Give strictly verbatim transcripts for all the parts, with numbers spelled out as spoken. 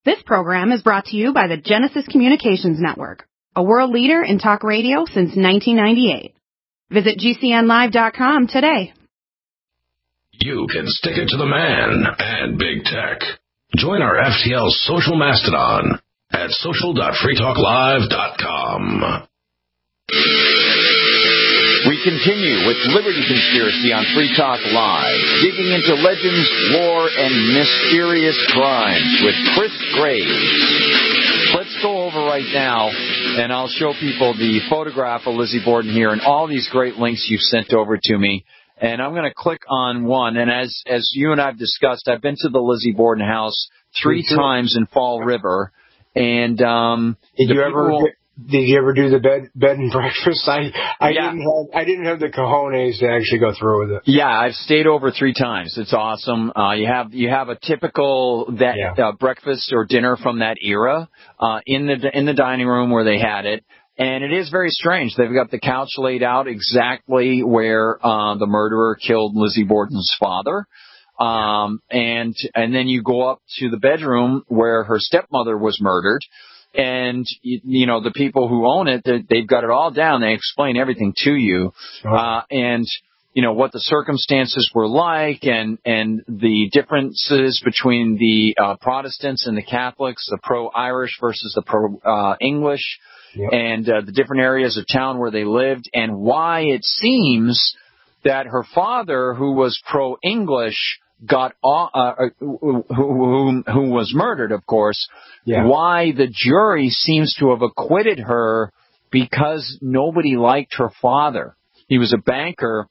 This program is brought to you by the Genesis Communications Network, a world leader in talk radio since nineteen ninety-eight. Visit G C N live dot com today. You can stick it to the man and big tech. Join our F T L social mastodon at social dot free talk live dot com. We continue with Liberty Conspiracy on Free Talk Live, digging into legends, lore, and mysterious crimes with Chris Graves. Let's go over right now, and I'll show people the photograph of Lizzie Borden here and all these great links you've sent over to me. And I'm going to click on one. And as as you and I have discussed, I've been to the Lizzie Borden house three times in Fall River. And um, did you ever will, did you ever do the bed bed and breakfast? I I yeah. didn't have I didn't have the cojones to actually go through with it. Yeah, I've stayed over three times. It's awesome. Uh, you have you have a typical that yeah. uh, breakfast or dinner from that era uh, in the in the dining room where they had it. And it is very strange. They've got the couch laid out exactly where uh, the murderer killed Lizzie Borden's father. Um, and and then you go up to the bedroom where her stepmother was murdered. And, you, you know, the people who own it, they've got it all down. They explain everything to you. Uh, and, you know, what the circumstances were like and, and the differences between the uh, Protestants and the Catholics, the pro-Irish versus the pro-English. Yep. And uh, the different areas of town where they lived, and why it seems that her father, who was pro-English, got uh, who, who, who was murdered, of course. Yeah. Why the jury seems to have acquitted her because nobody liked her father. He was a banker,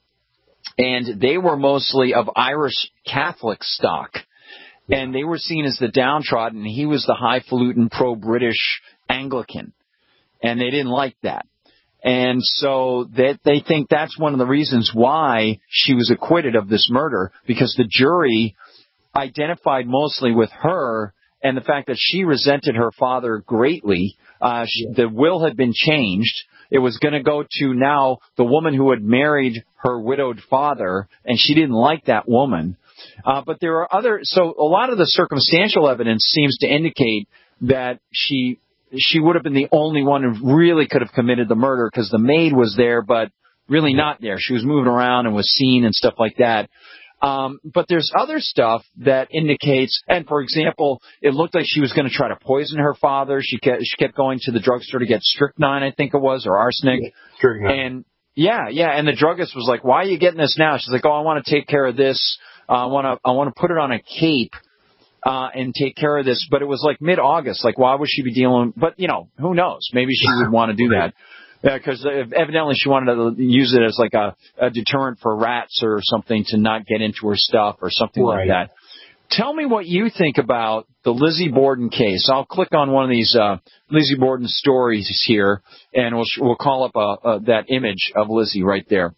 and they were mostly of Irish Catholic stock, yeah. and they were seen as the downtrodden. He was the highfalutin pro-British Anglican. And they didn't like that. And so they, they think that's one of the reasons why she was acquitted of this murder, because the jury identified mostly with her and the fact that she resented her father greatly. Uh, she, the will had been changed. It was going to go to now the woman who had married her widowed father, and she didn't like that woman. Uh, but there are other – so a lot of the circumstantial evidence seems to indicate that she – she would have been the only one who really could have committed the murder because the maid was there, but really not there. She was moving around and was seen and stuff like that. Um, but there's other stuff that indicates, and for example, it looked like she was going to try to poison her father. She kept, she kept going to the drugstore to get strychnine, I think it was, or arsenic. Yeah, strychnine. And yeah, yeah. And the druggist was like, "Why are you getting this now?" She's like, "Oh, I want to take care of this. Uh, I want to, I want to put it on a cape." Uh, and take care of this, but it was like mid-August. Like, why would she be dealing? But you know, who knows? Maybe she would want to do that because uh, evidently she wanted to use it as like a, a deterrent for rats or something to not get into her stuff or something right. like that. Tell me what you think about the Lizzie Borden case. I'll click on one of these uh, Lizzie Borden stories here, and we'll we'll call up a, a, that image of Lizzie right there.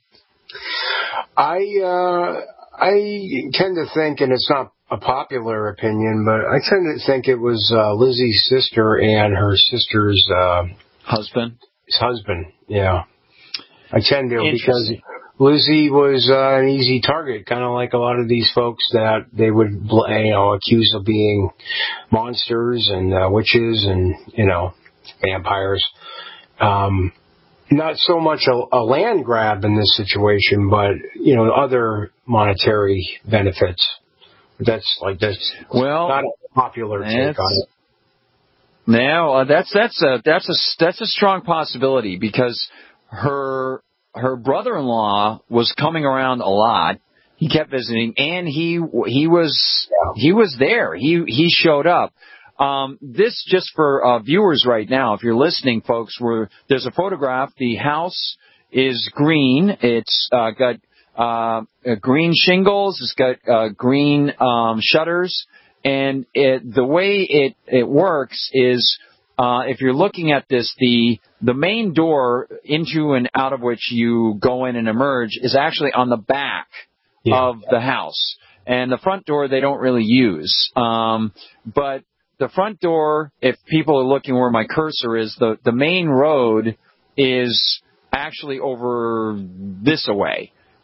I uh, I tend to think, and it's not a popular opinion, but I tend to think it was uh, Lizzie's sister and her sister's uh, husband. His husband, yeah. I tend to because Lizzie was uh, an easy target, kind of like a lot of these folks that they would, you know, accuse of being monsters and uh, witches and you know vampires. Um, not so much a, a land grab in this situation, but you know other monetary benefits. That's like that's well, not a popular take on it. No, uh, that's that's a that's a that's a strong possibility because her her brother-in-law was coming around a lot. He kept visiting, and he he was yeah. he was there. He he showed up. Um, this just for uh, viewers right now. If you're listening, folks, where there's a photograph. The house is green. It's uh, got. Uh, uh, green shingles. It's got uh, green um, shutters, and it, the way it, it works is uh, if you're looking at this, the the main door into and out of which you go in and emerge is actually on the back yeah. of the house, and the front door they don't really use. Um, but the front door, if people are looking where my cursor is, the the main road is actually over this away.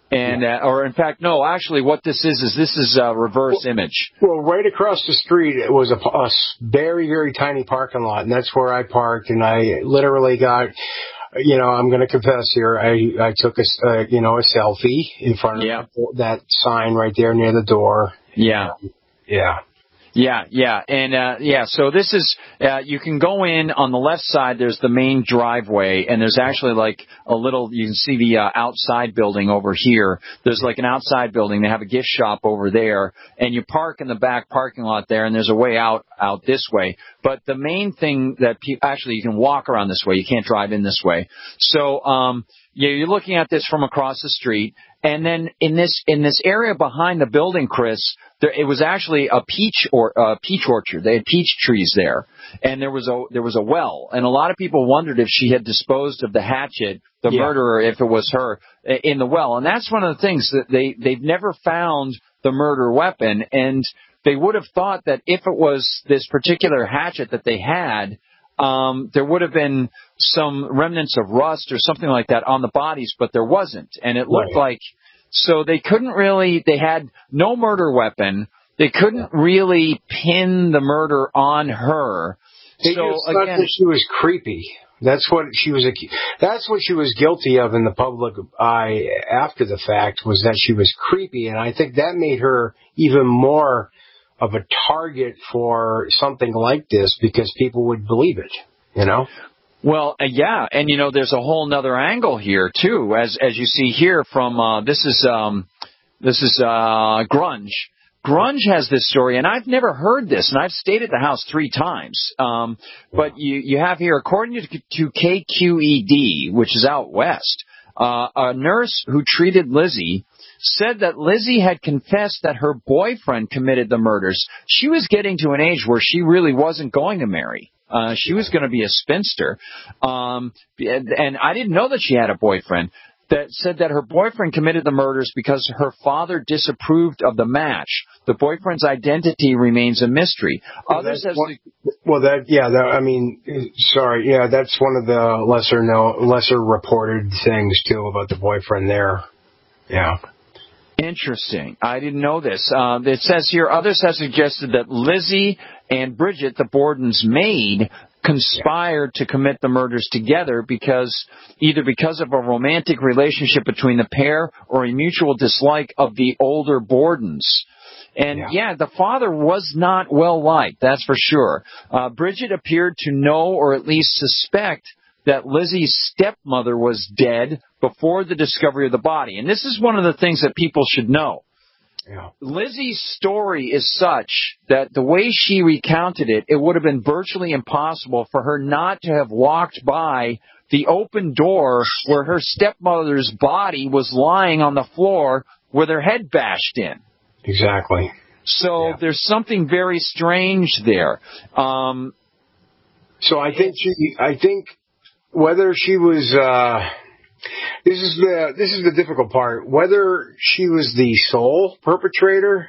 And, yeah. uh, or in fact, no, actually what this is, is this is a reverse well, image. Well, right across the street, it was a, a very, very tiny parking lot, and that's where I parked, and I literally got, you know, I'm going to confess here, I, I took a, uh, you know, a selfie in front of yeah. that sign right there near the door. Yeah. Um, yeah. Yeah, yeah, and uh, yeah. So this is uh, you can go in on the left side. There's the main driveway, and there's actually like a little. You can see the uh, outside building over here. There's like an outside building. They have a gift shop over there, and you park in the back parking lot there. And there's a way out out this way. But the main thing that people actually you can walk around this way. You can't drive in this way. So um, yeah, you're looking at this from across the street, and then in this in this area behind the building, Chris. There, it was actually a peach or uh, peach orchard. They had peach trees there, and there was a there was a well. And a lot of people wondered if she had disposed of the hatchet, the yeah. murderer, if it was her, in the well. And that's one of the things that they they've never found the murder weapon, and they would have thought that if it was this particular hatchet that they had, um, there would have been some remnants of rust or something like that on the bodies, but there wasn't, and it looked right. like. So they couldn't really, they had no murder weapon. They couldn't really pin the murder on her. They so just thought again, that she was creepy. That's what she was, that's what she was guilty of in the public eye after the fact, was that she was creepy. And I think that made her even more of a target for something like this, because people would believe it, you know? Well, uh, yeah, and you know, there's a whole nother angle here too, as as you see here from uh, this is um, this is uh, Grunge. Grunge has this story, and I've never heard this, and I've stayed at the house three times. Um, but you you have here, according to, to K Q E D, which is out west, uh, a nurse who treated Lizzie said that Lizzie had confessed that her boyfriend committed the murders. She was getting to an age where she really wasn't going to marry. Uh, she was going to be a spinster. Um, and, and I didn't know that she had a boyfriend. That said that her boyfriend committed the murders because her father disapproved of the match. The boyfriend's identity remains a mystery. Well, Others have. One, well, that yeah, that, I mean, sorry, yeah, that's one of the lesser no, lesser reported things too about the boyfriend there. Yeah. Interesting. I didn't know this. Uh, it says here, others have suggested that Lizzie and Bridget, the Borden's maid, conspired to commit the murders together because either because of a romantic relationship between the pair or a mutual dislike of the older Bordens. And, yeah. yeah, the father was not well liked, that's for sure. Uh, Bridget appeared to know or at least suspect that Lizzie's stepmother was dead before the discovery of the body. And this is one of the things that people should know. Yeah. Lizzie's story is such that the way she recounted it, it would have been virtually impossible for her not to have walked by the open door where her stepmother's body was lying on the floor with her head bashed in. Exactly. So yeah. There's something very strange there. Um, so I think she, I think whether she was, uh, This is the this is the difficult part. Whether she was the sole perpetrator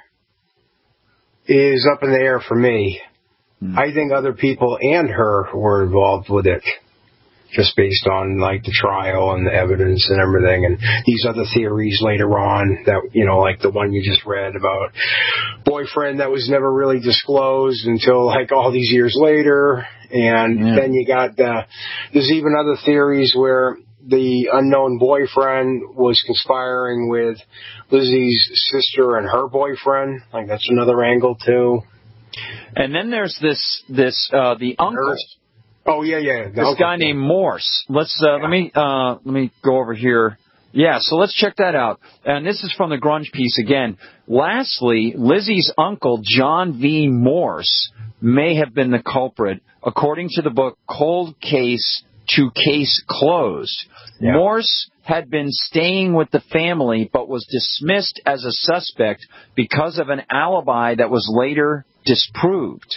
is up in the air for me. Mm. I think other people and her were involved with it, just based on like the trial and the evidence and everything, and these other theories later on that, you know, like the one you just read about boyfriend that was never really disclosed until like all these years later, and yeah. then you got the there's even other theories where the unknown boyfriend was conspiring with Lizzie's sister and her boyfriend. Like, that's another angle, too. And then there's this, this, uh, the uncle. Oh, yeah, yeah. This uncle, guy named Morse. Let's, uh, yeah. let me, uh, let me go over here. Yeah, so let's check that out. And this is from the Grunge piece again. Lastly, Lizzie's uncle, John V. Morse, may have been the culprit, according to the book Cold Case to Case Closed. Yeah. Morse had been staying with the family but was dismissed as a suspect because of an alibi that was later disproved.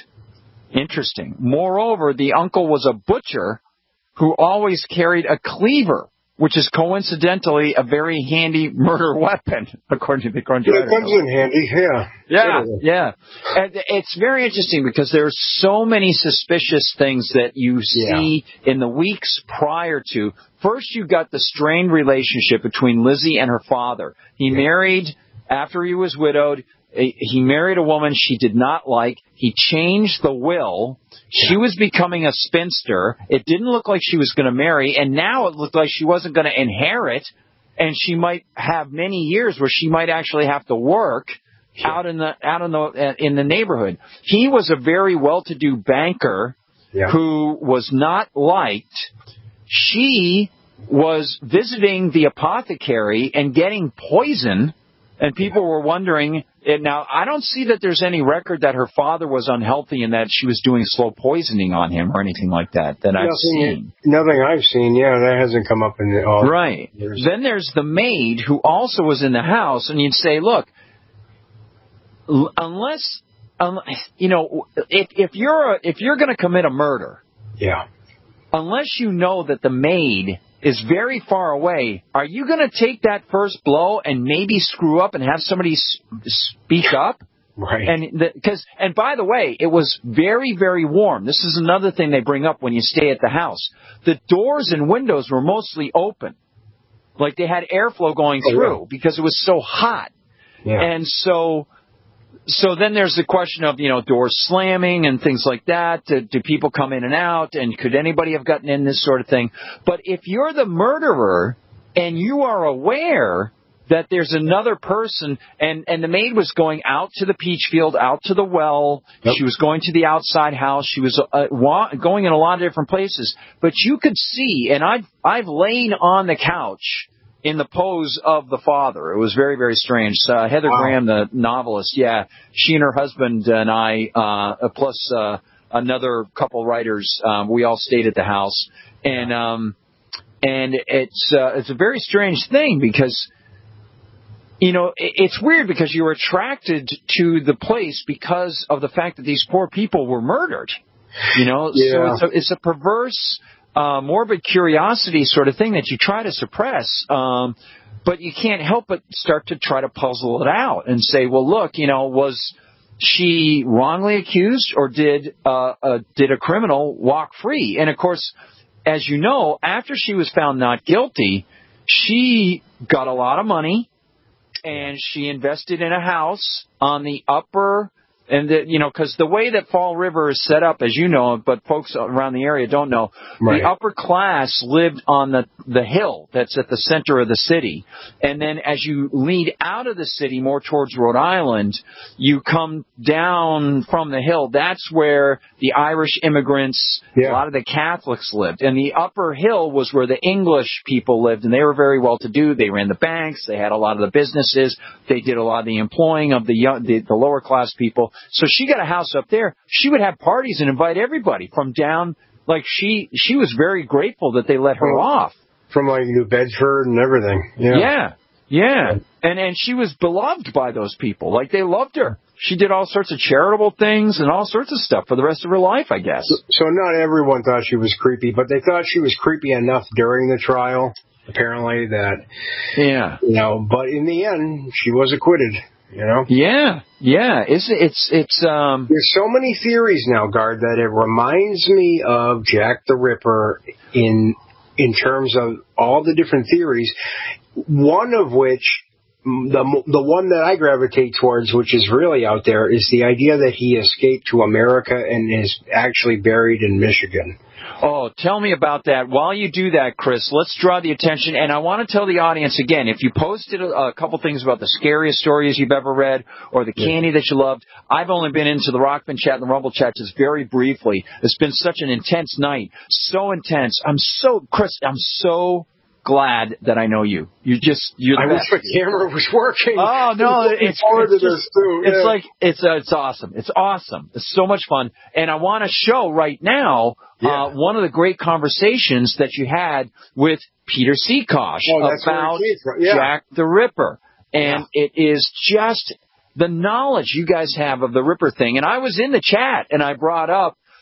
Interesting. Moreover, the uncle was a butcher who always carried a cleaver which is coincidentally a very handy murder weapon, according to the Crunch Writer. It comes in handy, yeah. Yeah, yeah. And it's very interesting because there's so many suspicious things that you see yeah. in the weeks prior to. First, you got the strained relationship between Lizzie and her father. He yeah. married after he was widowed. He married a woman she did not like. He changed the will. She was becoming a spinster. It didn't look like she was going to marry, and now it looked like she wasn't going to inherit, and she might have many years where she might actually have to work out in the out in the in the neighborhood. He was a very well-to-do banker yeah. who was not liked. She was visiting the apothecary and getting poison. And people were wondering, now, I don't see that there's any record that her father was unhealthy and that she was doing slow poisoning on him or anything like that, that nothing, I've seen. Nothing I've seen, yeah, that hasn't come up in the all Right. Years. Then there's the maid who also was in the house, and you'd say, look, unless, unless you know, if, if you're, a, if you're going to commit a murder, yeah, unless you know that the maid is very far away, are you going to take that first blow and maybe screw up and have somebody speak up? Right. And because and by the way, it was very, very warm. This is another thing they bring up when you stay at the house. The doors and windows were mostly open, like they had airflow going through oh, yeah. because it was so hot. Yeah. And so. So then there's the question of, you know, doors slamming and things like that. Do, do people come in and out? And could anybody have gotten in, this sort of thing? But if you're the murderer and you are aware that there's another person, and, and the maid was going out to the peach field, out to the well. Yep. She was going to the outside house. She was uh, wa- going in a lot of different places. But you could see, and I've, I've lain on the couch in the pose of the father. It was very, very strange. Uh, Heather wow. Graham, the novelist, yeah, she and her husband and I, uh, plus uh, another couple writers, um, we all stayed at the house. And um, and it's uh, it's a very strange thing because, you know, it, it's weird because you're attracted to the place because of the fact that these poor people were murdered. You know, yeah. so it's a, it's a perverse... Uh, morbid curiosity sort of thing that you try to suppress, um, but you can't help but start to try to puzzle it out and say, well, look, you know, was she wrongly accused or did uh, uh, did a criminal walk free? And, of course, as you know, after she was found not guilty, she got a lot of money and she invested in a house on the upper... And, the, you know, because the way that Fall River is set up, as you know, but folks around the area don't know, right. the upper class lived on the, the hill that's at the center of the city. And then as you lead out of the city more towards Rhode Island, you come down from the hill. That's where the Irish immigrants, yeah. a lot of the Catholics lived. And the upper hill was where the English people lived, and they were very well-to-do. They ran the banks. They had a lot of the businesses. They did a lot of the employing of the, young, the, the lower-class people. So she got a house up there. She would have parties and invite everybody from down. Like she, she was very grateful that they let her well, off. From like New Bedford and everything. Yeah. Yeah. Yeah. And, and she was beloved by those people. Like they loved her. She did all sorts of charitable things and all sorts of stuff for the rest of her life, I guess. So, so not everyone thought she was creepy, but they thought she was creepy enough during the trial, apparently, that, yeah. you know, but in the end, she was acquitted. You know? Yeah, yeah. It's it's it's um. There's so many theories now, Guard, that it reminds me of Jack the Ripper in in terms of all the different theories. One of which, the the one that I gravitate towards, which is really out there, is the idea that he escaped to America and is actually buried in Michigan. Oh, tell me about that. While you do that, Chris, let's draw the attention. And I want to tell the audience again, if you posted a, a couple things about the scariest stories you've ever read or the candy that you loved, I've only been into the Rockman chat and the Rumble chat just very briefly. It's been such an intense night. So intense. I'm so, Chris, I'm so glad that I know you. You just, you're the I best. wish the camera was working. Oh, no, it's, it's, just, too. it's yeah. like, it's, uh, it's awesome. It's awesome. It's so much fun. And I want to show right now, yeah. uh, one of the great conversations that you had with Peter Seakosh oh, about yeah. Jack the Ripper. And yeah. it is just the knowledge you guys have of the Ripper thing. And I was in the chat and I brought up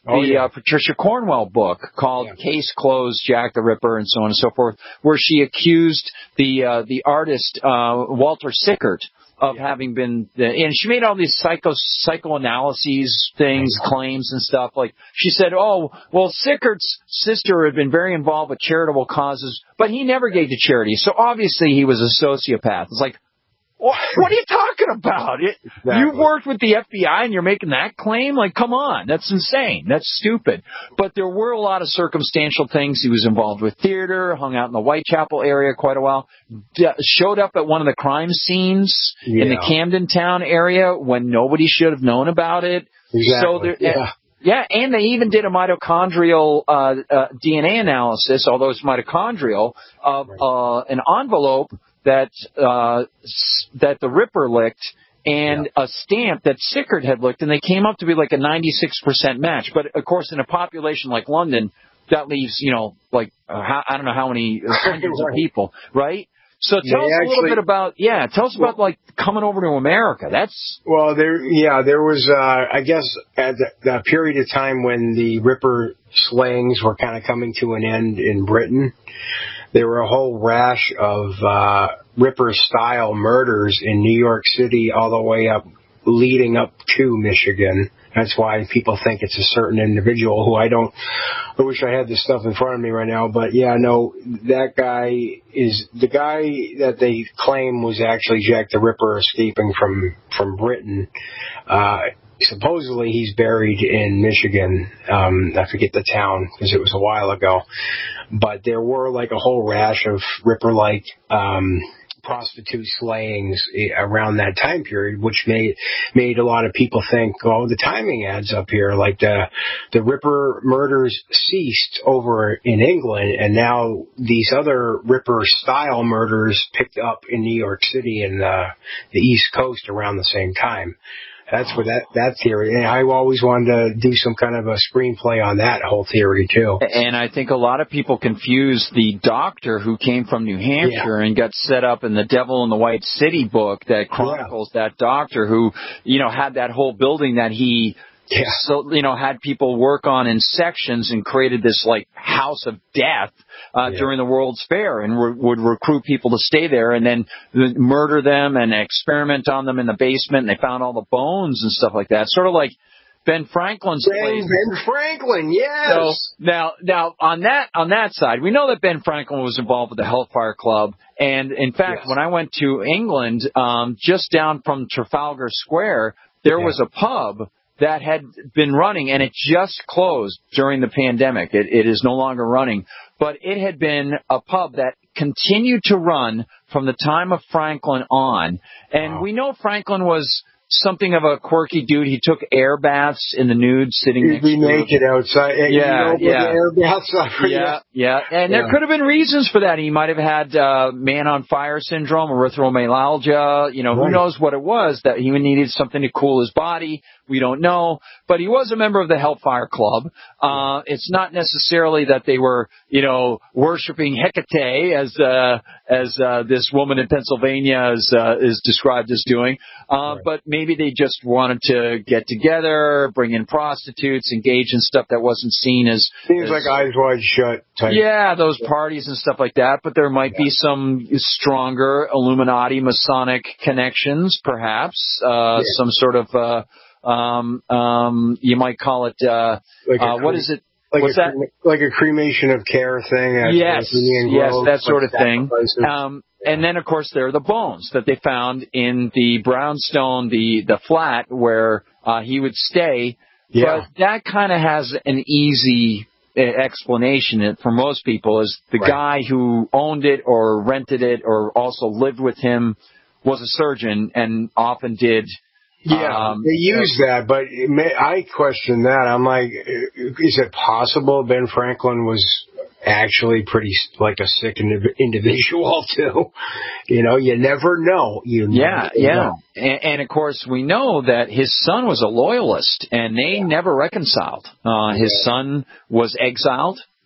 the yeah. uh, Patricia Cornwell book called yeah. Case Closed, Jack the Ripper, and so on and so forth, where she accused the uh, the artist uh, Walter Sickert of yeah. having been, the, and she made all these psycho psychoanalyses things, claims and stuff. Like she said, oh, well, Sickert's sister had been very involved with charitable causes, but he never gave to charity, so obviously he was a sociopath. It's like, what, what are you talking about? It, exactly. You've worked with the F B I and you're making that claim? Like, come on. That's insane. That's stupid. But there were a lot of circumstantial things. He was involved with theater, hung out in the Whitechapel area quite a while, d- showed up at one of the crime scenes yeah. in the Camden Town area when nobody should have known about it. Exactly. So there, yeah. Yeah, and they even did a mitochondrial uh, uh, D N A analysis, although it's mitochondrial, of uh, an envelope that uh, that the Ripper licked and yeah. a stamp that Sickert had licked, and they came up to be like a ninety-six percent match. But, of course, in a population like London, that leaves, you know, like, uh, how, I don't know how many hundreds of people, right? So tell they us actually, a little bit about, yeah, tell us about, like, coming over to America. That's... Well, there, yeah, there was, uh, I guess, at the, the period of time when the Ripper slayings were kind of coming to an end in Britain, there were a whole rash of uh, Ripper-style murders in New York City all the way up, leading up to Michigan. That's why people think it's a certain individual who I don't, I wish I had this stuff in front of me right now, but yeah, no, that guy is, the guy that they claim was actually Jack the Ripper escaping from, from Britain. Uh, supposedly he's buried in Michigan. Um, I forget the town because it was a while ago, but there were like a whole rash of Ripper-like, um, prostitute slayings around that time period, which made made a lot of people think, oh, the timing adds up here. Like the the Ripper murders ceased over in England, and now these other Ripper-style murders picked up in New York City and uh, the East Coast around the same time. That's where that, that theory, and I always wanted to do some kind of a screenplay on that whole theory, too. And I think a lot of people confuse the doctor who came from New Hampshire yeah. and got set up in the Devil in the White City book that chronicles yeah. that doctor who, you know, had that whole building that he... Yeah. So, you know, had people work on in sections and created this, like, house of death uh, yeah. during the World's Fair and re- would recruit people to stay there and then murder them and experiment on them in the basement. And they found all the bones and stuff like that. Sort of like Ben Franklin's Ben, place. Ben Franklin, yes. So now, now on that on that side, we know that Ben Franklin was involved with the Hellfire Club. And, in fact, yes. when I went to England, um, just down from Trafalgar Square, there yeah. was a pub that had been running, and it just closed during the pandemic. It, it is no longer running. But it had been a pub that continued to run from the time of Franklin on. And wow. we know Franklin was something of a quirky dude. He took air baths in the nude sitting He'd next be to naked outside. Yeah, you know, yeah. Air baths yeah, yeah. And yeah. there could have been reasons for that. He might have had uh, man-on-fire syndrome, erythromelalgia. You know, right. who knows what it was that he needed something to cool his body. We don't know. But he was a member of the Hellfire Club. Uh, it's not necessarily that they were, you know, worshiping Hecate as uh, as uh, this woman in Pennsylvania is, uh, is described as doing. Uh, right. But maybe they just wanted to get together, bring in prostitutes, engage in stuff that wasn't seen as... Seems as, like eyes wide shut type. Yeah, those parties and stuff like that. But there might yeah. be some stronger Illuminati Masonic connections, perhaps. Uh, yeah. Some sort of... Uh, Um, um, you might call it, uh, like uh, cre- what is it? Like What's a, that? Like a cremation of care thing. Yes, yes, Grove, that sort like of thing. Um, yeah. And then, of course, there are the bones that they found in the brownstone, the, the flat where, uh, he would stay. Yeah. But that kind of has an easy uh, explanation for most people is the right. guy who owned it or rented it or also lived with him was a surgeon and often did Yeah, um, they use that, but it may, I question that. I'm like, is it possible Ben Franklin was actually pretty like a sick individual too? You know, you never know. You yeah, never yeah. know. And, and of course, we know that his son was a loyalist, and they yeah. never reconciled. Uh, his yeah. son was exiled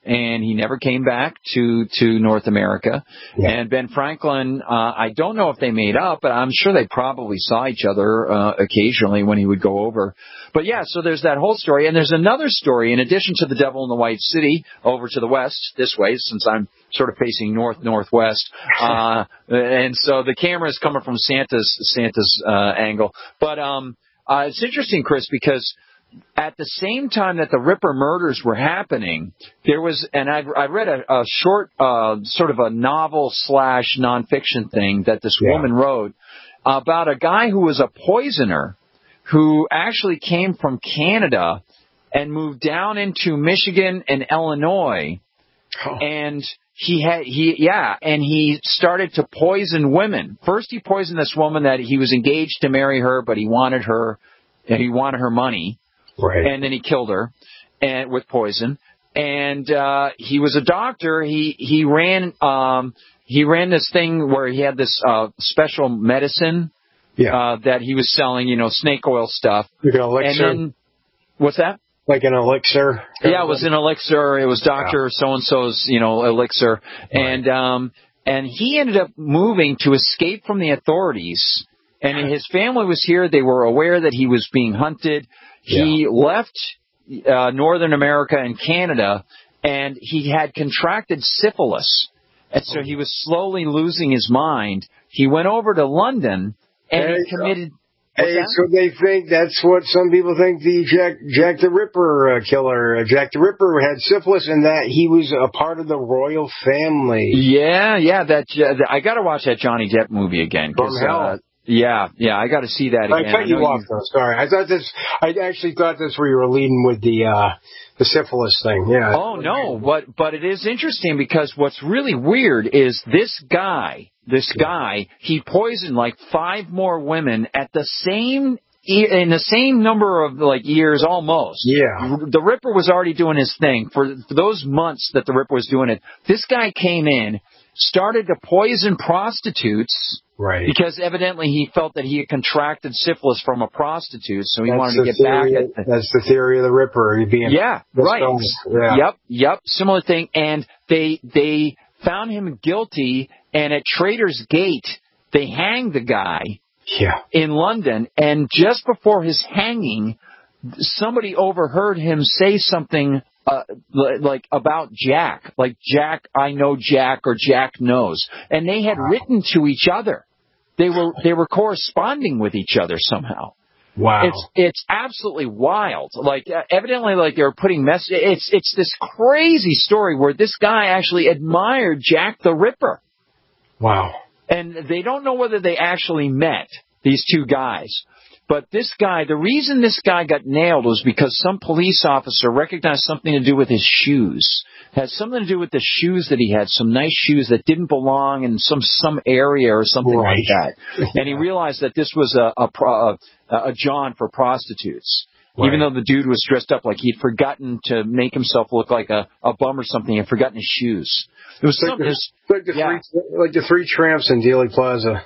and he never came back to, to North America. Yeah. And Ben Franklin, uh, I don't know if they made up, but I'm sure they probably saw each other uh, occasionally when he would go over. But yeah, so there's that whole story. And there's another story, in addition to the Devil in the White City, over to the west, this way, since I'm sort of facing north-northwest. Uh, and so the camera is coming from Santa's, Santa's uh, angle. But um, uh, it's interesting, Chris, because at the same time that the Ripper murders were happening, there was, and I've, I read a, a short, uh, sort of a novel slash nonfiction thing that this yeah. woman wrote about a guy who was a poisoner who actually came from Canada and moved down into Michigan and Illinois. Oh. And he had, he, yeah, and he started to poison women. First, he poisoned this woman that he was engaged to marry her, but he wanted her, he wanted her money. Right. And then he killed her and with poison. And uh he was a doctor. He he ran um he ran this thing where he had this uh special medicine yeah. uh that he was selling, you know, snake oil stuff. Like an elixir. And then what's that? Like an elixir. Yeah, it was an elixir. It was Doctor yeah. so and so's, you know, elixir. Right. And um and he ended up moving to escape from the authorities. And his family was here. They were aware that he was being hunted. He yeah. left uh, Northern America and Canada, and he had contracted syphilis. And so he was slowly losing his mind. He went over to London, and hey, he committed... Hey, so they think that's what some people think the Jack, Jack the Ripper uh, killer. Uh, Jack the Ripper had syphilis, and that he was a part of the royal family. Yeah, yeah. That uh, I got to watch that Johnny Depp movie again. From hell. Uh, Yeah, yeah, I got to see that again. I cut you off, you... though. Sorry, I thought this. I actually thought that's where you were leading with the uh, the syphilis thing. Yeah. Oh no, but but it is interesting because what's really weird is this guy, this guy, he poisoned like five more women at the same in the same number of like years almost. Yeah. The Ripper was already doing his thing for, for those months that the Ripper was doing it. This guy came in, started to poison prostitutes. Right. Because evidently he felt that he had contracted syphilis from a prostitute, so he that's wanted to get back at the... That's the theory of the Ripper. Being yeah, right. Yeah. Yep, yep, similar thing. And they they found him guilty, and at Traitors' Gate, they hanged the guy yeah. in London, and just before his hanging, somebody overheard him say something... Uh, like about Jack, like Jack, I know Jack, or Jack knows, and they had wow. written to each other. They were they were corresponding with each other somehow. Wow, it's it's absolutely wild. Like uh, evidently, like they were putting mess. It's it's this crazy story where this guy actually admired Jack the Ripper. Wow, and they don't know whether they actually met, these two guys. But this guy, the reason this guy got nailed was because some police officer recognized something to do with his shoes. It had something to do with the shoes that he had, some nice shoes that didn't belong in some some area or something right. like that. And he realized that this was a a, a, a John for prostitutes. Right. Even though the dude was dressed up like he'd forgotten to make himself look like a, a bum or something, he had forgotten his shoes. It was like something. The, like, the yeah. three, like the three tramps in Dealey Plaza.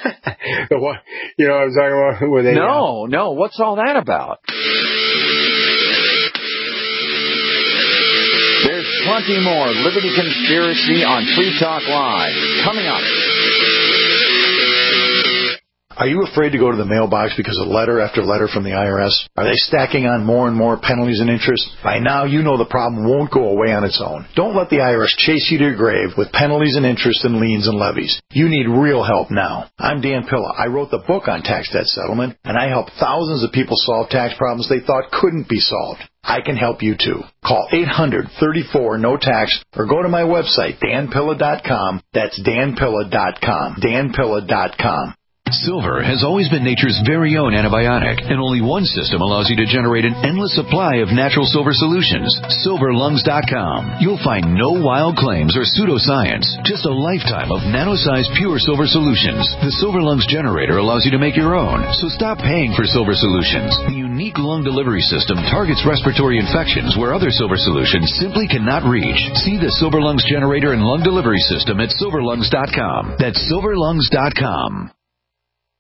the one, you know what I'm talking about? Where they, no, uh, no. What's all that about? There's plenty more Liberty Conspiracy on Free Talk Live. Coming up. Are you afraid to go to the mailbox because of letter after letter from the I R S? Are they stacking on more and more penalties and interest? By now, you know the problem won't go away on its own. Don't let the I R S chase you to your grave with penalties and interest and liens and levies. You need real help now. I'm Dan Pilla. I wrote the book on tax debt settlement, and I help thousands of people solve tax problems they thought couldn't be solved. I can help you too. Call eight hundred, thirty-four, no tax or go to my website, dan pilla dot com. That's dan pilla dot com. dan pilla dot com. Silver has always been nature's very own antibiotic, and only one system allows you to generate an endless supply of natural silver solutions. silver lungs dot com. You'll find no wild claims or pseudoscience, just a lifetime of nano-sized pure silver solutions. The Silver Lungs generator allows you to make your own, so stop paying for silver solutions. The unique lung delivery system targets respiratory infections where other silver solutions simply cannot reach. See the Silver Lungs generator and lung delivery system at silver lungs dot com. That's silver lungs dot com.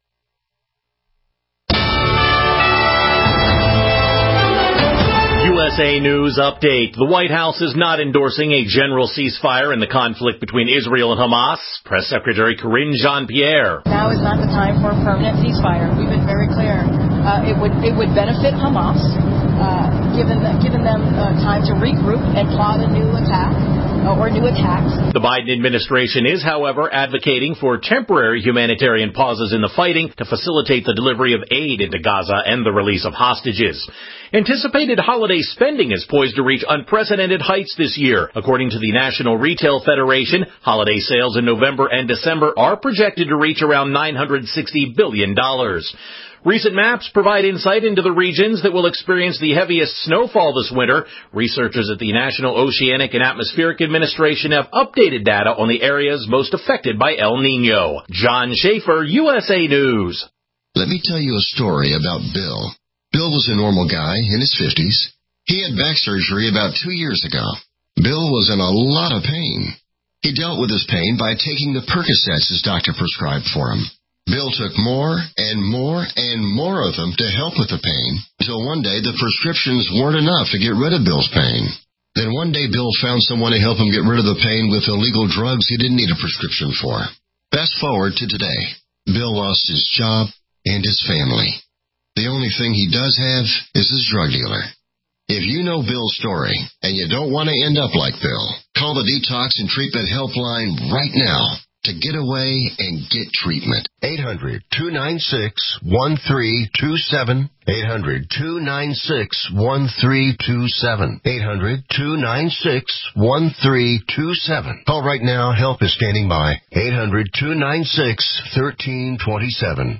U S S A News Update. The White House is not endorsing a general ceasefire in the conflict between Israel and Hamas. Press Secretary Karine Jean-Pierre. Now is not the time for a permanent ceasefire. We've been very clear. Uh, it would it would benefit Hamas, uh, given the, given them uh, time to regroup and plot a new attack. Or new attacks. The Biden administration is, however, advocating for temporary humanitarian pauses in the fighting to facilitate the delivery of aid into Gaza and the release of hostages. Anticipated holiday spending is poised to reach unprecedented heights this year. According to the National Retail Federation, holiday sales in November and December are projected to reach around nine hundred sixty billion dollars. Recent maps provide insight into the regions that will experience the heaviest snowfall this winter. Researchers at the National Oceanic and Atmospheric Administration have updated data on the areas most affected by El Nino. John Schaefer, U S A News. Let me tell you a story about Bill. Bill was a normal guy in his fifties. He had back surgery about two years ago. Bill was in a lot of pain. He dealt with his pain by taking the Percocets his doctor prescribed for him. Bill took more and more and more of them to help with the pain, until one day the prescriptions weren't enough to get rid of Bill's pain. Then one day Bill found someone to help him get rid of the pain with illegal drugs he didn't need a prescription for. Fast forward to today. Bill lost his job and his family. The only thing he does have is his drug dealer. If you know Bill's story and you don't want to end up like Bill, call the Detox and Treatment Helpline right now to get away and get treatment. eight hundred, two nine six, one three two seven. eight hundred, two nine six, one three two seven. eight hundred, two nine six, one three two seven. Call right now. Help is standing by. eight hundred, two nine six, one three two seven.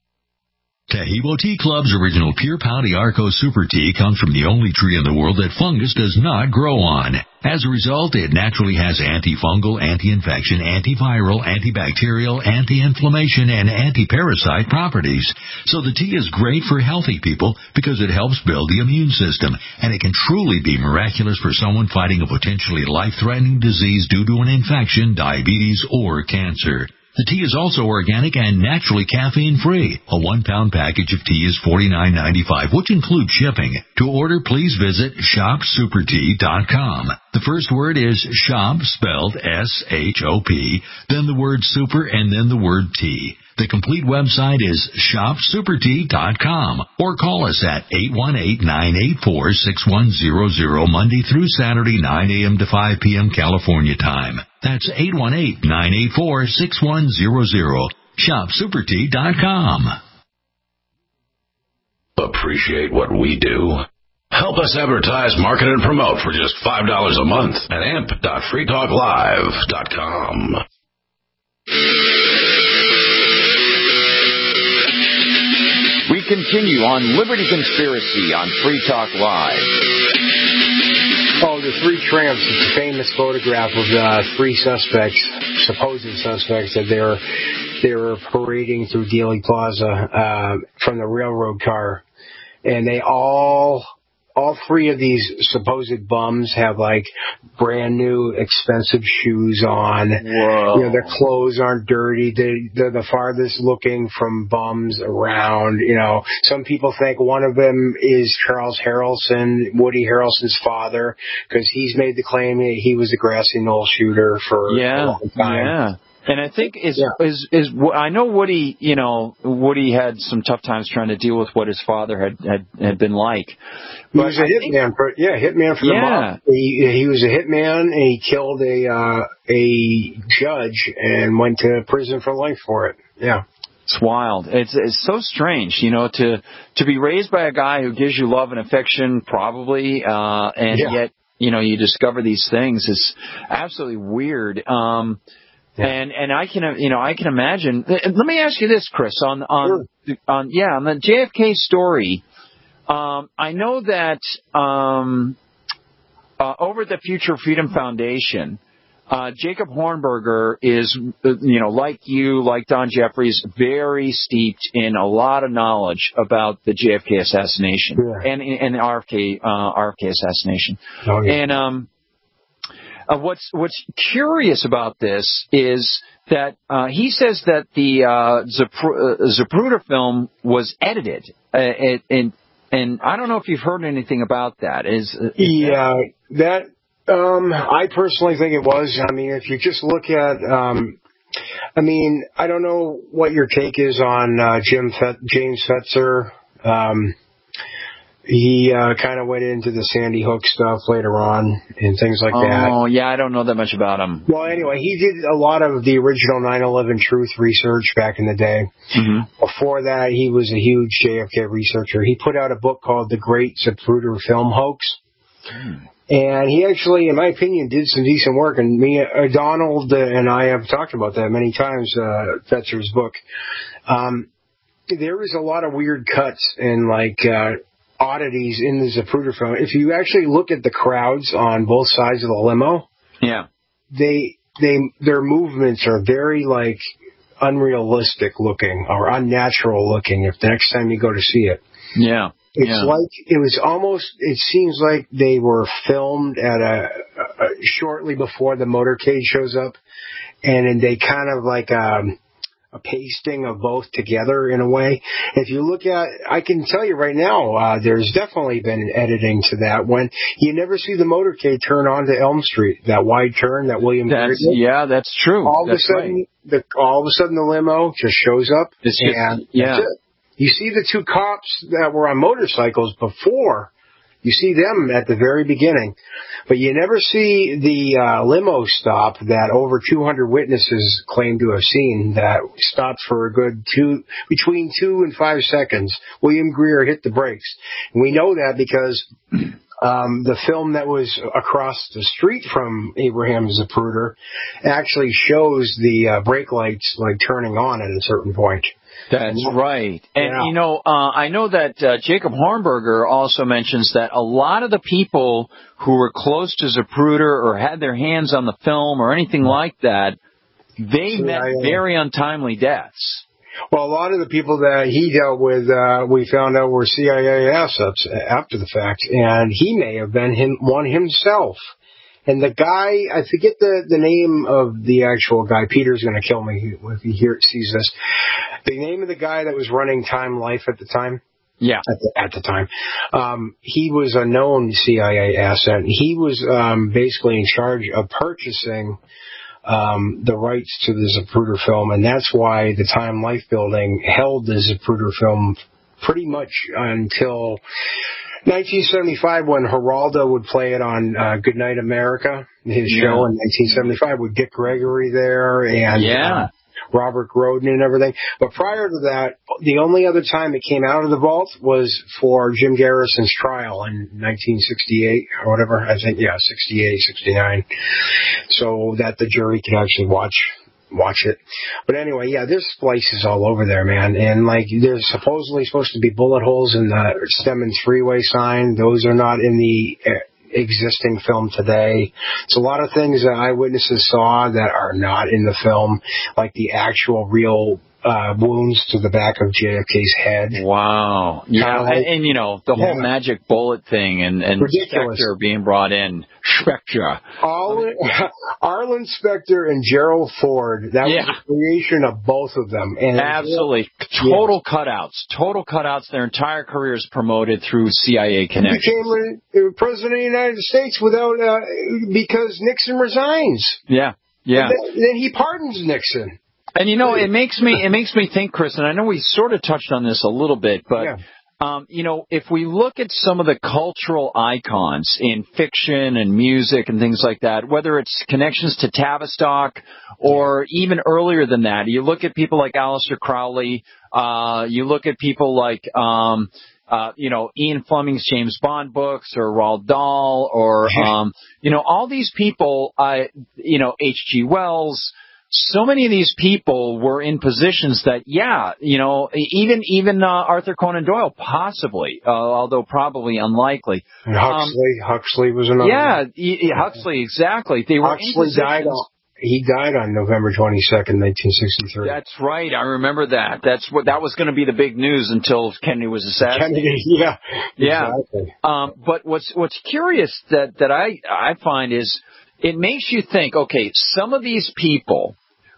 Tahibo Tea Club's original Pure Pouty Arco Super Tea comes from the only tree in the world that fungus does not grow on. As a result, it naturally has antifungal, anti-infection, antiviral, antibacterial, anti-inflammation, and anti-parasite properties. So the tea is great for healthy people because it helps build the immune system, and it can truly be miraculous for someone fighting a potentially life-threatening disease due to an infection, diabetes, or cancer. The tea is also organic and naturally caffeine-free. A one-pound package of tea is forty-nine ninety-five, which includes shipping. To order, please visit shop super tea dot com. The first word is shop, spelled S H O P, then the word super, and then the word tea. The complete website is shop super tea dot com, or call us at eight one eight, nine eight four, six one zero zero Monday through Saturday, nine a.m. to five p.m. California time. That's eight one eight, nine eight four, six one zero zero. shop super tea dot com. Appreciate what we do? Help us advertise, market, and promote for just five dollars a month at amp dot free talk live dot com. We continue on Liberty Conspiracy on Free Talk Live. Oh, the three tramps, it's a famous photograph of uh, three suspects, supposed suspects, that they were, they were parading through Dealey Plaza uh, from the railroad car. And they all... All three of these supposed bums have, like, brand new expensive shoes on. Whoa. You know, their clothes aren't dirty. They, they're the farthest looking from bums around. You know, some people think one of them is Charles Harrelson, Woody Harrelson's father, because he's made the claim that he was a grassy knoll shooter for yeah, a long time. Yeah. And I think is, yeah. is is I know Woody, you know, Woody had some tough times trying to deal with what his father had had, had been like. He was a hitman for yeah, hitman for the yeah. mob. He he was a hitman and he killed a uh, a judge and went to prison for life for it. Yeah. It's wild. It's it's so strange, you know, to to be raised by a guy who gives you love and affection, probably, uh, and yeah. yet, you know, you discover these things. It's absolutely weird. Um, Yeah. And and I can you know I can imagine. Let me ask you this, Chris, on on sure. on yeah on the J F K story. Um, I know that um, uh, over at the Future Freedom Foundation, uh, Jacob Hornberger is you know like you like Don Jeffries, very steeped in a lot of knowledge about the J F K assassination yeah. and and the R F K uh, R F K assassination. Oh, yeah. And um. Uh, what's what's curious about this is that uh, he says that the uh, Zapruder film was edited, uh, and And I don't know if you've heard anything about that. Is, is yeah, that, um, I personally think it was. I mean, if you just look at, um, I mean, I don't know what your take is on uh, Jim Fet- James Fetzer. Um, he uh, kind of went into the Sandy Hook stuff later on and things like oh, that. Oh, yeah, I don't know that much about him. Well, anyway, he did a lot of the original nine eleven truth research back in the day. Mm-hmm. Before that, he was a huge J F K researcher. He put out a book called The Great Zapruder Film Hoax. Mm. And he actually, in my opinion, did some decent work. And me, uh, Donald uh, and I have talked about that many times, uh, Fetzer's book. Um, there is a lot of weird cuts and, like, uh, oddities in the Zapruder film. If you actually look at the crowds on both sides of the limo, yeah, they, they, their movements are very, like, unrealistic looking or unnatural looking if the next time you go to see it. Yeah. It's yeah. like, it was almost, it seems like they were filmed at a, a shortly before the motorcade shows up, and, and they kind of like um, a pasting of both together in a way. If you look at, I can tell you right now, uh, there's definitely been editing to that when you never see the motorcade turn onto Elm Street, that wide turn that William that's, did. Yeah, that's true. All that's of a sudden, right. the, all of a sudden the limo just shows up, it's just, and yeah. that's it. You see the two cops that were on motorcycles before. You see them at the very beginning. But you never see the uh, limo stop that over two hundred witnesses claim to have seen that stopped for a good two, between two and five seconds. William Greer hit the brakes. And we know that because um, the film that was across the street from Abraham Zapruder actually shows the uh, brake lights like turning on at a certain point. That's right. And, yeah. you know, uh, I know that uh, Jacob Hornberger also mentions that a lot of the people who were close to Zapruder or had their hands on the film or anything like that, they C I A. met very untimely deaths. Well, a lot of the people that he dealt with, uh, we found out were C I A assets after the fact, and he may have been him, one himself. And the guy, I forget the, the name of the actual guy. Peter's going to kill me if he hear, sees this. The name of the guy that was running Time Life at the time. Yeah. At the, at the time. Um, he was a known C I A asset. He was um, basically in charge of purchasing um, the rights to the Zapruder film, and that's why the Time Life building held the Zapruder film pretty much until nineteen seventy-five, when Geraldo would play it on uh, Goodnight America, his yeah. show in nineteen seventy-five with Dick Gregory there and yeah. uh, Robert Grodin and everything. But prior to that, the only other time it came out of the vault was for Jim Garrison's trial in nineteen sixty-eight or whatever. I think, yeah, sixty-eight, sixty-nine, so that the jury could actually watch watch it. But anyway, yeah, there's splices all over there, man. And like, there's supposedly supposed to be bullet holes in the Stemmons Freeway sign. Those are not in the uh, existing film today. It's a lot of things that eyewitnesses saw that are not in the film, like the actual real uh, wounds to the back of J F K's head. Wow. Yeah, like, and, and, you know, the whole yeah. magic bullet thing and, and Spectre being brought in. Spectre. Arlen, Arlen Specter and Gerald Ford. That yeah. was the creation of both of them. And absolutely. Total yeah. cutouts. Total cutouts. Their entire careers promoted through C I A connections. He became a president of the United States without, uh, because Nixon resigns. Yeah. Yeah. Then, then he pardons Nixon. And you know, it makes me it makes me think, Chris, and I know we sort of touched on this a little bit, but yeah. um, you know, if we look at some of the cultural icons in fiction and music and things like that, whether it's connections to Tavistock or yeah. even earlier than that, you look at people like Aleister Crowley, uh, you look at people like um, uh, you know, Ian Fleming's James Bond books, or Roald Dahl, or um, you know, all these people, uh, you know, H G Wells. So many of these people were in positions that, yeah, you know, even even uh, Arthur Conan Doyle, possibly, uh, although probably unlikely. And Huxley, um, Huxley was another. Yeah, he, Huxley, exactly. They were Huxley in died on, he died on November twenty-second, nineteen sixty-three. That's right. I remember that. That's what that was going to be the big news until Kennedy was assassinated. Kennedy, yeah, yeah. Exactly. Um, but what's what's curious that that I I find is it makes you think. Okay, some of these people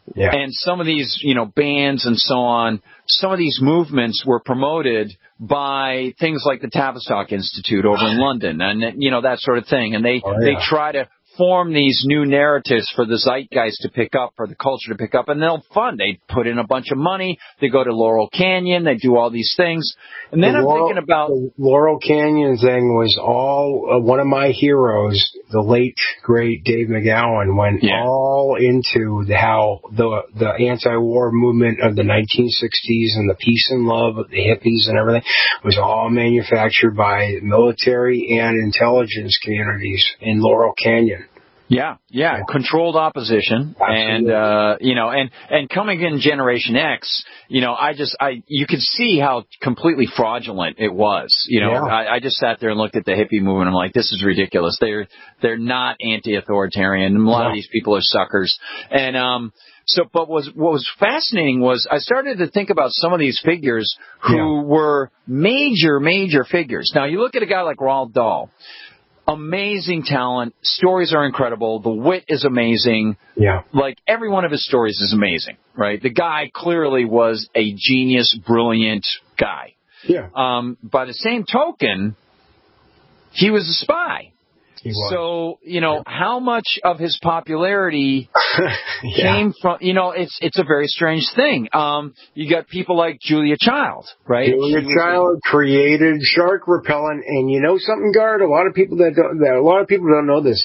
Yeah. And some of these, you know, bands and so on, some of these movements were promoted by things like the Tavistock Institute over in London and, you know, that sort of thing. And they, oh, yeah. they try to form these new narratives for the zeitgeist to pick up, for the culture to pick up, and they'll fund. They put in a bunch of money. They go to Laurel Canyon. They do all these things. And then the I'm Laurel, thinking about... The Laurel Canyon thing was all... Uh, one of my heroes, the late, great Dave McGowan, went yeah. all into the, how the the anti-war movement of the nineteen sixties and the peace and love of the hippies and everything was all manufactured by military and intelligence communities in Laurel Canyon. Yeah, yeah, controlled opposition. Absolutely. And, uh, you know, and, and coming in Generation X, you know, I just, I, you could see how completely fraudulent it was. You know, yeah. I, I just sat there and looked at the hippie movement. I'm like, this is ridiculous. They're, they're not anti-authoritarian. A lot yeah. of these people are suckers. And, um, so, but was, what was fascinating was I started to think about some of these figures who yeah. were major, major figures. Now, you look at a guy like Roald Dahl. Amazing talent. Stories are incredible. The wit is amazing. Yeah. Like, every one of his stories is amazing, right? The guy clearly was a genius, brilliant guy. Yeah. Um, by the same token, he was a spy. He was. So, you know, yeah. how much of his popularity yeah. came from, you know, it's it's a very strange thing. Um, you got people like Julia Child, right? Julia Child created shark repellent, and you know something, Guard? A lot of people that don't, that a lot of people don't know this.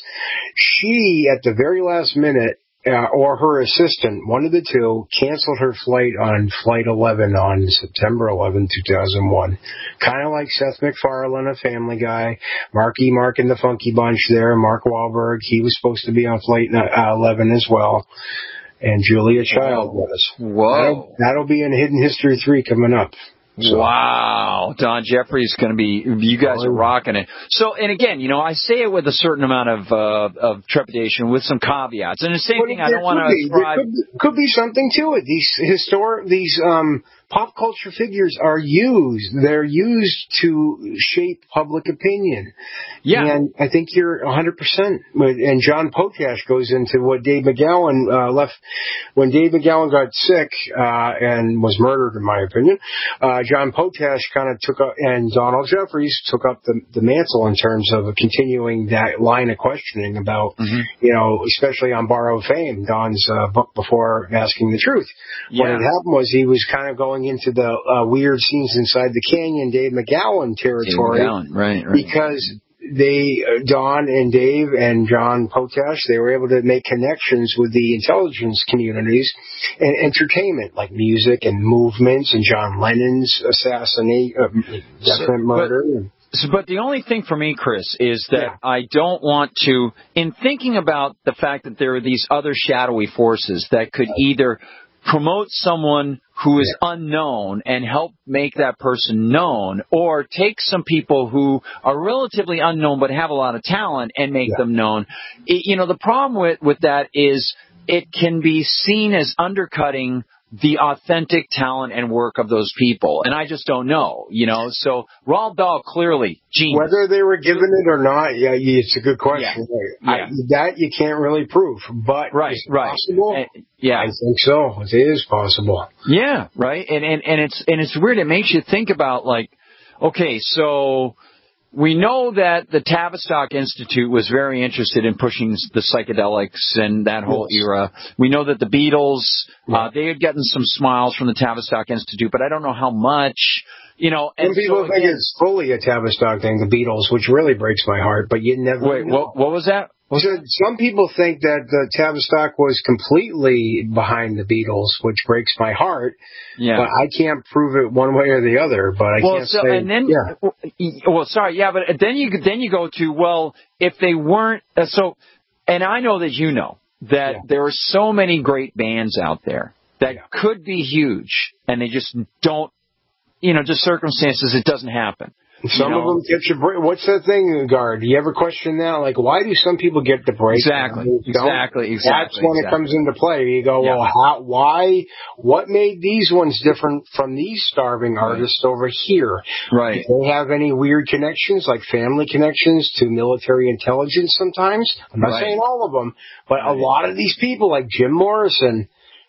She, at the very last minute, Uh, or her assistant, one of the two, canceled her flight on Flight eleven on September eleventh, two thousand one. Kind of like Seth MacFarlane, a Family Guy, Marky Mark and the Funky Bunch there, Mark Wahlberg. He was supposed to be on Flight eleven as well. And Julia Child was. Whoa. That'll, that'll be in Hidden History three coming up. So. Wow. Don Jeffrey's going to be, you guys are rocking it. So, and again, you know, I say it with a certain amount of uh, of trepidation with some caveats. And the same but thing, I don't want to ascribe. There could, could be something to it. These historic, these um, pop culture figures are used. They're used to shape public opinion. Yeah. And I think you're one hundred percent. And John Potash goes into what Dave McGowan uh, left. When Dave McGowan got sick uh, and was murdered, in my opinion, uh, John Potash kind of took up, and Donald Jeffries took up the, the mantle in terms of continuing that line of questioning about, mm-hmm. you know, especially on Borrowed Fame, Don's uh, book Before Asking the Truth. Yeah. What had happened was he was kind of going into the uh, weird scenes inside the canyon, Dave McGowan territory. Dave McGowan, right, right. Because they, uh, Don and Dave and John Potash, they were able to make connections with the intelligence communities and entertainment, like music and movements and John Lennon's assassinate, uh, definite so, murder. But, so, but the only thing for me, Chris, is that yeah. I don't want to, in thinking about the fact that there are these other shadowy forces that could either promote someone who is yeah. unknown and help make that person known, or take some people who are relatively unknown but have a lot of talent and make yeah. them known. It, you know, the problem with, with that is it can be seen as undercutting the authentic talent and work of those people. And I just don't know, you know. So Roald Dahl, clearly, genius. Whether they were given it or not, yeah, it's a good question. Yeah. I, yeah. that you can't really prove. But right, is it right. possible? Uh, yeah. I think so. It is possible. Yeah, right. And, and, and it's and it's weird. It makes you think about, like, okay, so we know that the Tavistock Institute was very interested in pushing the psychedelics and that whole yes. era. We know that the Beatles, yeah. uh, they had gotten some smiles from the Tavistock Institute, but I don't know how much. You know, and some people so, think again, it's fully a Tavistock thing, the Beatles, which really breaks my heart, but you never Wait, know. what, what was that? So some people think that the Tavistock was completely behind the Beatles, which breaks my heart. Yeah. But I can't prove it one way or the other. But I well, can't so, say. And then, yeah. Well, sorry, yeah, but then you then you go to well, if they weren't uh, so, and I know that you know that yeah. there are so many great bands out there that yeah. could be huge, and they just don't. You know, just circumstances, it doesn't happen. Some you know? of them get your break. What's that thing, Guard? Do you ever question that? Like, why do some people get the break? Exactly, exactly, exactly. That's when exactly. it comes into play. You go, yeah. well, how, why, what made these ones different from these starving right. artists over here? Right. Do they have any weird connections, like family connections to military intelligence sometimes? I'm not right. saying all of them, but right. a lot of these people, like Jim Morrison,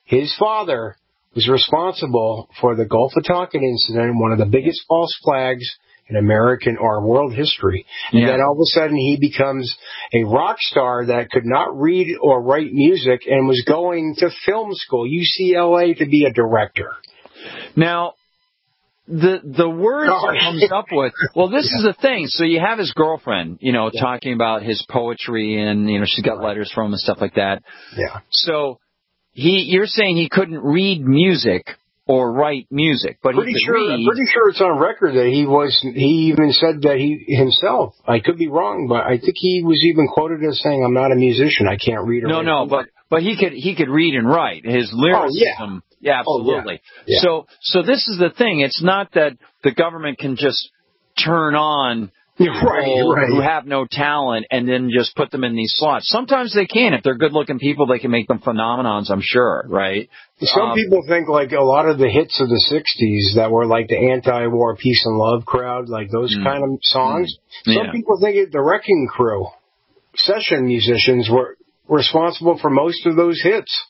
his father was responsible for the Gulf of Tonkin incident, one of the biggest false flags in American or world history. And yeah. then all of a sudden he becomes a rock star that could not read or write music and was going to film school, U C L A, to be a director. Now, the the words oh. he comes up with, well, this yeah. is the thing. So you have his girlfriend, you know, yeah. talking about his poetry, and, you know, she's got letters from him and stuff like that. Yeah. So he, you're saying he couldn't read music or write music, but pretty he could sure, read. I'm pretty sure it's on record that he was, he even said that he himself, I could be wrong, but I think he was even quoted as saying, I'm not a musician, I can't read or No, write. no, but, but he could, he could read and write. His lyricism. Oh, yeah. Yeah, absolutely. Oh, yeah. Yeah. So, so this is the thing. It's not that the government can just turn on people right, right. who have no talent and then just put them in these slots. Sometimes they can. If they're good-looking people, they can make them phenomenons, I'm sure, right? Some um, people think like a lot of the hits of the sixties that were like the anti-war peace and love crowd, like those mm, kind of songs. Mm, some yeah. people think it, the Wrecking Crew, session musicians, were responsible for most of those hits.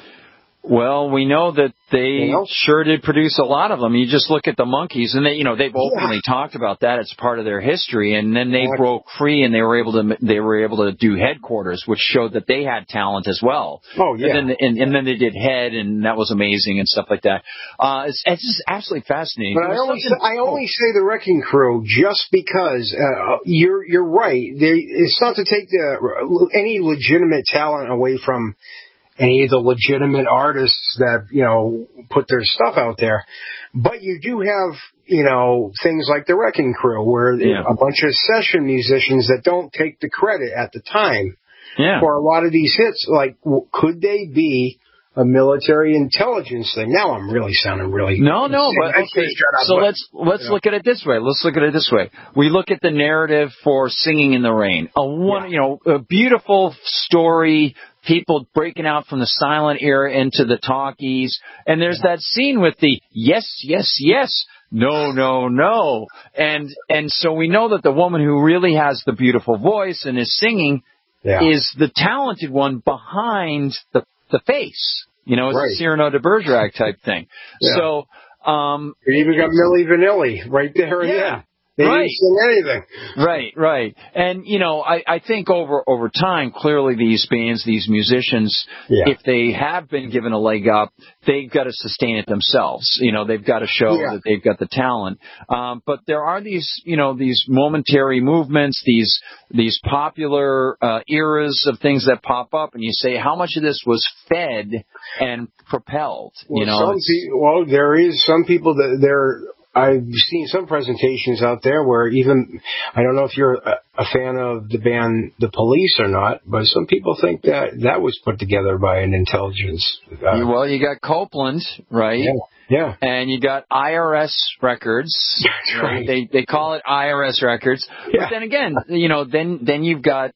Well, we know that they you know? sure did produce a lot of them. You just look at the Monkees, and they, you know, they've openly yeah. talked about that. It's part of their history. And then they exactly. broke free, and they were able to they were able to do Headquarters, which showed that they had talent as well. Oh yeah. And then and, and then they did Head, and that was amazing and stuff like that. Uh, it's, it's just absolutely fascinating. But I only say, I only say the Wrecking Crew just because uh, you're you're right. They, it's not to take the any legitimate talent away from any of the legitimate artists that, you know, put their stuff out there. But you do have, you know, things like the Wrecking Crew, where yeah. a bunch of session musicians that don't take the credit at the time yeah. for a lot of these hits. Like, could they be a military intelligence thing? Now I'm really sounding really... No, no, but okay, so but, let's let's you know. look at it this way. Let's look at it this way. We look at the narrative for Singing in the Rain. A one, yeah. you know, a beautiful story, people breaking out from the silent era into the talkies, and there's yeah. that scene with the yes, yes, yes, no, no, no, and and so we know that the woman who really has the beautiful voice and is singing yeah. is the talented one behind the the face. You know, it's right. a Cyrano de Bergerac type thing. Yeah. So, um... You even got Milli Vanilli right there and yeah. then. They right. didn't sing anything. Right, right. And, you know, I, I think over, over time, clearly these bands, these musicians, yeah. if they have been given a leg up, they've got to sustain it themselves. You know, they've got to show yeah. that they've got the talent. Um, but there are these, you know, these momentary movements, these, these popular, uh, eras of things that pop up, and you say, how much of this was fed and propelled? Well, you know, some pe- well, there is some people that they're, I've seen some presentations out there where even, I don't know if you're a, a fan of the band The Police or not, but some people think that that was put together by an intelligence. Uh, well, you got Copeland, right? Yeah. yeah. And you got I R S records. That's right. They they call it I R S records. Yeah. But then again, you know, then then you've got,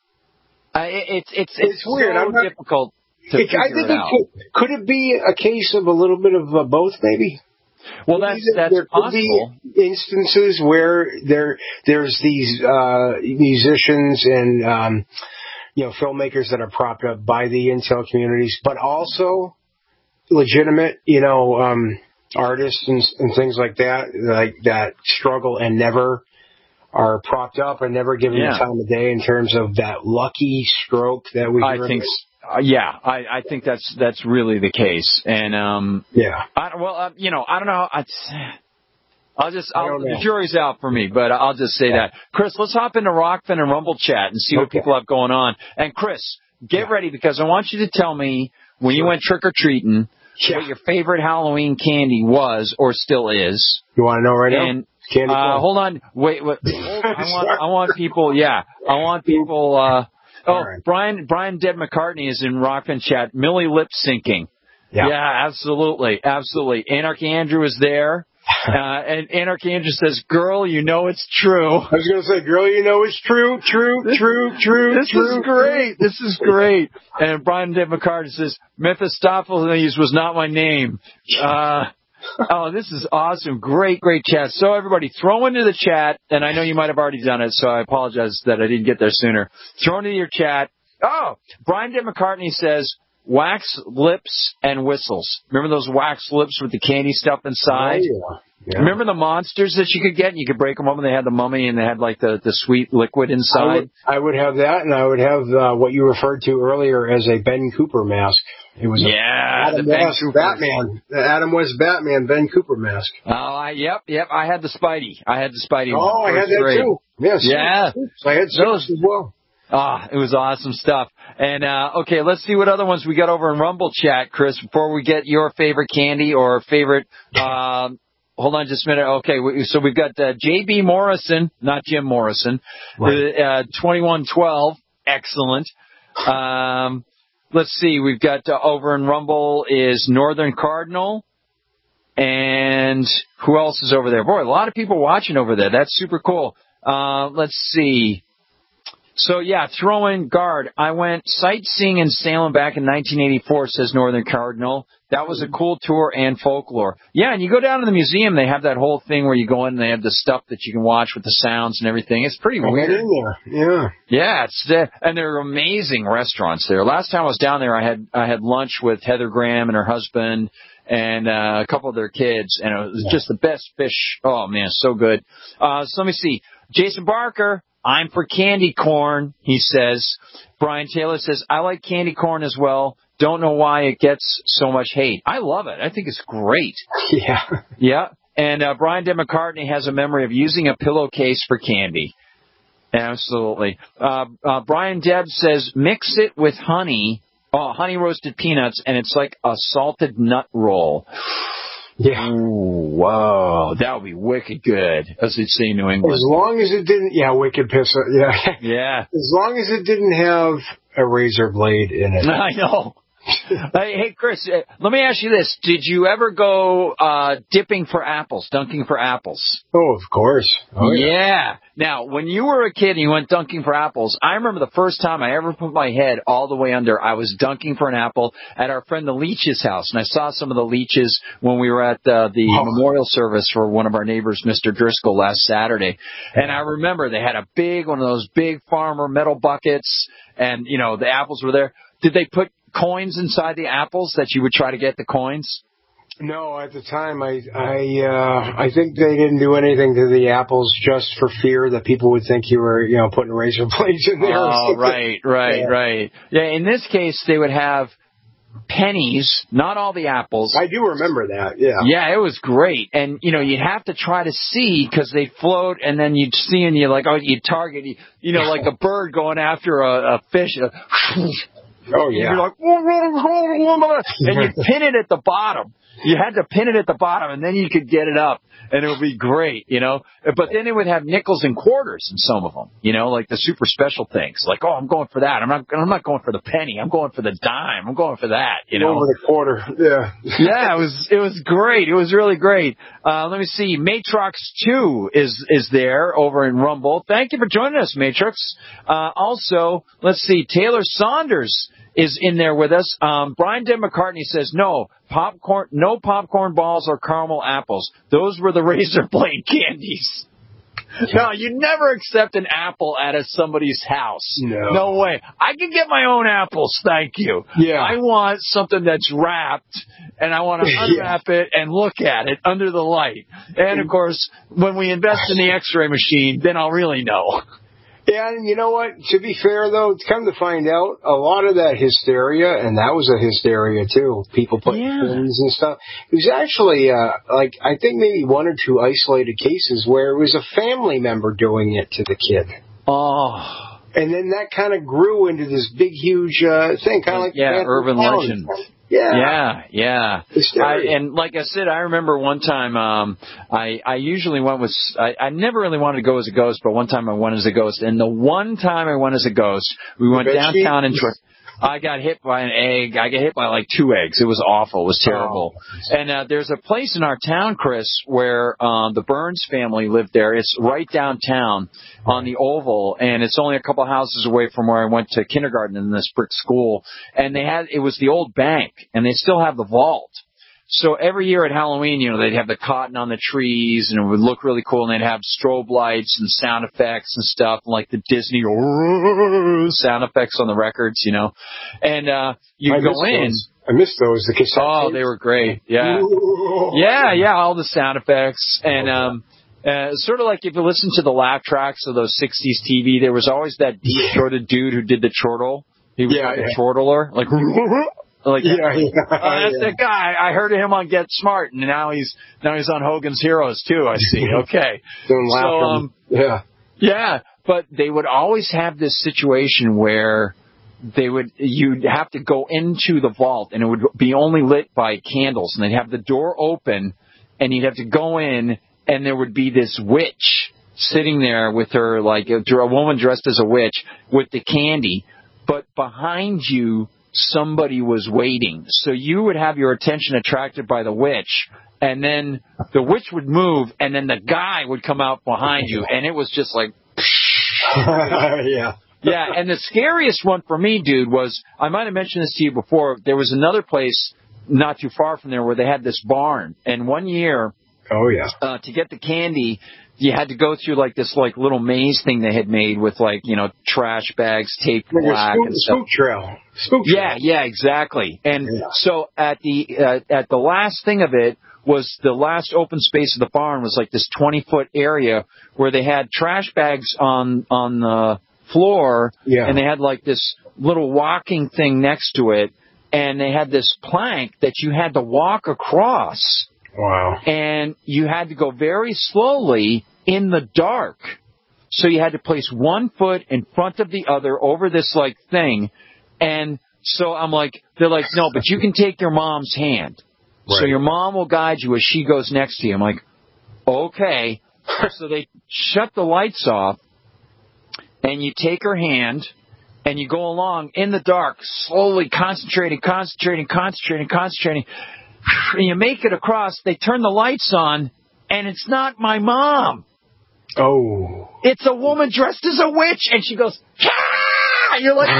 uh, it, it's it's it's, it's weird. so I'm not, difficult to it, figure I think it out. It could, could it be a case of a little bit of uh, both, maybe? Well, that's that's there possible. Could be instances where there there's these uh, musicians and um, you know filmmakers that are propped up by the intel communities, but also legitimate you know um, artists and, and things like that, like that struggle and never are propped up and never given yeah. the time of day in terms of that lucky stroke that we. I think. Uh, yeah, I, I think that's that's really the case, and um, yeah. I, well, uh, you know, I don't know. I, I'll just I'll, the jury's out for me, but I'll just say yeah. that. Chris, let's hop into Rockfin and Rumble Chat and see okay. what people have going on. And Chris, get yeah. ready because I want you to tell me when sure. you went trick or treating yeah. what your favorite Halloween candy was or still is. You want to know right and, now? Candy uh, hold on, wait, wait. Hold, I want I want people. Yeah, I want people. Uh, Oh, right. Brian Brian Dead McCartney is in Rockfin Chat. Millie lip syncing. Yeah. yeah, absolutely, absolutely. Anarchy Andrew is there. Uh, and Anarchy Andrew says, girl, you know it's true. I was going to say, girl, you know it's true, true, this, true, true, This true, is great. True. This is great. And Brian Dead McCartney says, Mephistopheles was not my name. Uh, oh, this is awesome. Great, great chat. So everybody, throw into the chat, and I know you might have already done it, so I apologize that I didn't get there sooner. Throw into your chat. Oh, Brian Dead McCartney says, wax lips and whistles. Remember those wax lips with the candy stuff inside? Oh, yeah. Yeah. Remember the monsters that you could get? You could break them open. They had the mummy and they had like the, the sweet liquid inside. I would, I would have that, and I would have uh, what you referred to earlier as a Ben Cooper mask. It was yeah, a Adam the Ben West Cooper. Batman, the Adam West Batman Ben Cooper mask. Oh, I, yep, yep. I had the Spidey. I had the Spidey. Oh, one. I had that grade. too. Yes. Yeah. I had those as well. Ah, it was awesome stuff. And, uh, okay, let's see what other ones we got over in Rumble chat, Chris, before we get your favorite candy or favorite, um, hold on just a minute. Okay, so we've got uh, J B Morrison, not Jim Morrison, right. uh, twenty-one twelve, excellent. Um, let's see, we've got uh, over in Rumble is Northern Cardinal, and who else is over there? Boy, a lot of people watching over there. That's super cool. Uh, let's see. So, yeah, throw in guard. I went sightseeing in Salem back in nineteen eighty-four, says Northern Cardinal. That was a cool tour and folklore. Yeah, and you go down to the museum, they have that whole thing where you go in and they have the stuff that you can watch with the sounds and everything. It's pretty I weird. in there. Yeah. Yeah, it's there. And there are amazing restaurants there. Last time I was down there, I had I had lunch with Heather Graham and her husband and uh, a couple of their kids, and it was yeah. just the best fish. Oh, man, so good. Uh, so let me see. Jason Barker. I'm for candy corn, he says. Brian Taylor says, I like candy corn as well. Don't know why it gets so much hate. I love it. I think it's great. Yeah. Yeah. And uh, Brian De McCartney has a memory of using a pillowcase for candy. Absolutely. Uh, uh, Brian Deb says, mix it with honey, oh, honey roasted peanuts, and it's like a salted nut roll. Yeah. Ooh, whoa. That would be wicked good, as they'd say in New England. As long as it didn't, yeah, wicked piss. Yeah. Yeah. As long as it didn't have a razor blade in it. I know. Hey, hey, Chris, uh, let me ask you this. Did you ever go uh, dipping for apples, dunking for apples? Oh, of course. Oh, yeah. yeah. Now, when you were a kid and you went dunking for apples, I remember the first time I ever put my head all the way under, I was dunking for an apple at our friend the Leach's house. And I saw some of the Leaches when we were at uh, the oh. memorial service for one of our neighbors, Mister Driscoll, last Saturday. And I remember they had a big, one of those big farmer metal buckets, and, you know, the apples were there. Did they put coins inside the apples that you would try to get the coins? No, at the time, I I uh, I think they didn't do anything to the apples just for fear that people would think you were, you know, putting razor blades in there. Oh, right, right, yeah. right. Yeah, in this case, they would have pennies, not all the apples. I do remember that, yeah. Yeah, it was great. And, you know, you'd have to try to see because they float, and then you'd see and you're like, oh, you'd target, you, you know, like a bird going after a, a fish. Oh, yeah. And you're like, and you pin it at the bottom. You had to pin it at the bottom, and then you could get it up, and it would be great, you know. But then they would have nickels and quarters in some of them, you know, like the super special things. Like, oh, I'm going for that. I'm not. I'm not going for the penny. I'm going for the dime. I'm going for that, you know. Over the quarter, yeah. Yeah, it was. It was great. It was really great. Uh, let me see. Matrox two is is there over in Rumble. Thank you for joining us, Matrix. Uh, also, let's see. Taylor Saunders is in there with us. Um, Brian De McCartney says, no, popcorn, no popcorn balls or caramel apples. Those were the razor blade candies. No, you never accept an apple out of somebody's house. No. No way. I can get my own apples, thank you. Yeah. I want something that's wrapped, and I want to unwrap yeah. it and look at it under the light. And, of course, when we invest in the x-ray machine, then I'll really know. Yeah, and you know what? To be fair, though, come to find out, a lot of that hysteria, and that was a hysteria, too, people putting yeah. pins and stuff, it was actually, uh, like, I think maybe one or two isolated cases where it was a family member doing it to the kid. Oh. And then that kind of grew into this big, huge uh, thing, kind of like... Yeah, urban legend. Yeah, yeah, yeah. I, and like I said, I remember one time. Um, I I usually went with. I, I never really wanted to go as a ghost, but one time I went as a ghost. And the one time I went as a ghost, we went downtown and. I got hit by an egg. I got hit by like two eggs. It was awful. It was terrible. Oh. And uh, there's a place in our town, Chris, where um, the Burns family lived there. It's right downtown on the Oval, and it's only a couple houses away from where I went to kindergarten in this brick school. And they had it was the old bank, and they still have the vault. So every year at Halloween, you know, they'd have the cotton on the trees, and it would look really cool, and they'd have strobe lights and sound effects and stuff, and like the Disney sound effects on the records, you know. And uh, you'd go in. Those. I missed those. The cassette Oh, tapes. they were great. Yeah. Yeah, yeah, all the sound effects. And um, uh, sort of like if you listen to the laugh tracks of those sixties T V, there was always that deep-throated dude who did the chortle. He was yeah, like yeah. a chortler. Like, like yeah, yeah, uh, that's yeah. the guy. I heard him on Get Smart, and now he's now he's on Hogan's Heroes, too, I see. Okay. Doing so, um, yeah. Yeah, but they would always have this situation where they would you'd have to go into the vault, and it would be only lit by candles, and they'd have the door open, and you'd have to go in, and there would be this witch sitting there with her, like a, a woman dressed as a witch with the candy, but behind you somebody was waiting. So you would have your attention attracted by the witch, and then the witch would move, and then the guy would come out behind you, and it was just like yeah. Yeah, and the scariest one for me, dude, was, I might have mentioned this to you before, there was another place not too far from there where they had this barn. And one year, oh yeah, uh, to get the candy, you had to go through like this like little maze thing they had made with like, you know, trash bags taped like black spook, and stuff. Spook trail. Spook yeah, trail. yeah, exactly. And yeah. so at the uh, at the last thing of it was the last open space of the barn was like this twenty foot area where they had trash bags on on the floor, yeah. and they had like this little walking thing next to it, and they had this plank that you had to walk across. Wow. And you had to go very slowly in the dark. So you had to place one foot in front of the other over this like thing. And so I'm like, they're like, no, but you can take your mom's hand. Right. So your mom will guide you as she goes next to you. I'm like, okay. So they shut the lights off. And you take her hand, and you go along in the dark, slowly concentrating, concentrating, concentrating, concentrating. And you make it across. They turn the lights on, and it's not my mom. Oh. It's a woman dressed as a witch, and she goes, ah! You're like,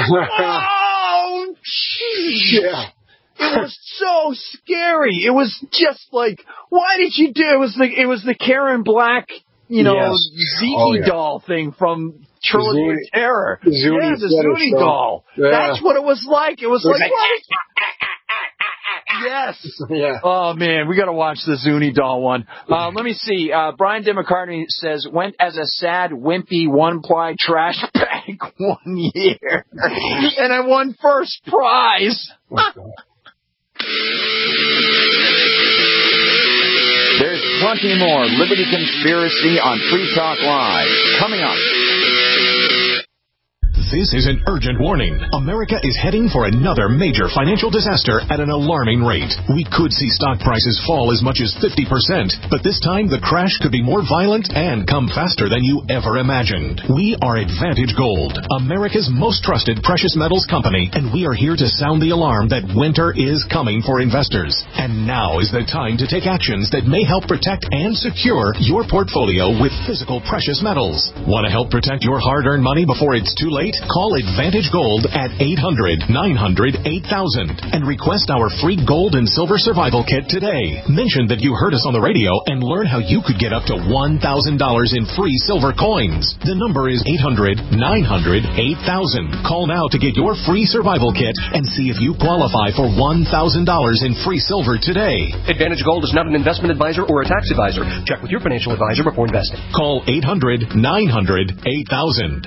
oh, yeah. It was so scary. It was just like, why did you do it? It was the, it was the Karen Black, you know, yes. Zeke oh, yeah. doll thing from Trilogy of Terror. The Zuni yeah, the Zuni doll. Yeah. That's what it was like. It was, it was like, like yes. Yeah. Oh, man, we got to watch the Zuni doll one. Uh, let me see. Uh, Brian DeMcCartney says, went as a sad, wimpy, one-ply trash bag one year. And I won first prize. Oh, There's plenty more Liberty Conspiracy on Free Talk Live. Coming up. This is an urgent warning. America is heading for another major financial disaster at an alarming rate. We could see stock prices fall as much as fifty percent, but this time the crash could be more violent and come faster than you ever imagined. We are Advantage Gold, America's most trusted precious metals company, and we are here to sound the alarm that winter is coming for investors. And now is the time to take actions that may help protect and secure your portfolio with physical precious metals. Want to help protect your hard-earned money before it's too late? Call Advantage Gold at eight hundred, nine hundred, eight thousand and request our free gold and silver survival kit today. Mention that you heard us on the radio and learn how you could get up to one thousand dollars in free silver coins. The number is eight hundred, nine hundred, eight thousand. Call now to get your free survival kit and see if you qualify for one thousand dollars in free silver today. Advantage Gold is not an investment advisor or a tax advisor. Check with your financial advisor before investing. Call eight hundred, nine hundred, eight thousand.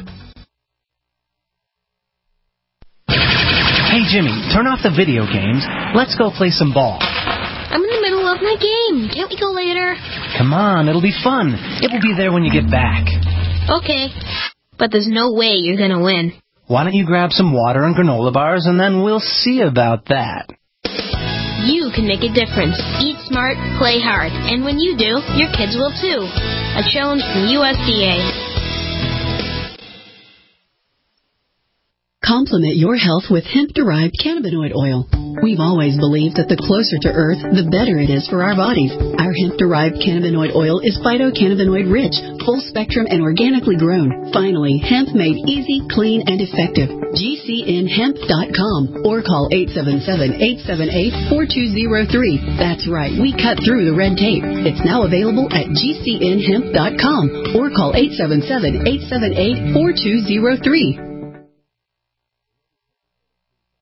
Hey, Jimmy, turn off the video games. Let's go play some ball. I'm in the middle of my game. Can't we go later? Come on, it'll be fun. It will be there when you get back. Okay, but there's no way you're going to win. Why don't you grab some water and granola bars, and then we'll see about that. You can make a difference. Eat smart, play hard. And when you do, your kids will too. A challenge from U S D A. Complement your health with hemp-derived cannabinoid oil. We've always believed that the closer to Earth, the better it is for our bodies. Our hemp-derived cannabinoid oil is phytocannabinoid rich, full spectrum, and organically grown. Finally, hemp made easy, clean, and effective. G C N hemp dot com or call eight seven seven, eight seven eight, four two zero three. That's right, we cut through the red tape. It's now available at G C N hemp dot com or call eight seven seven, eight seven eight, four two zero three.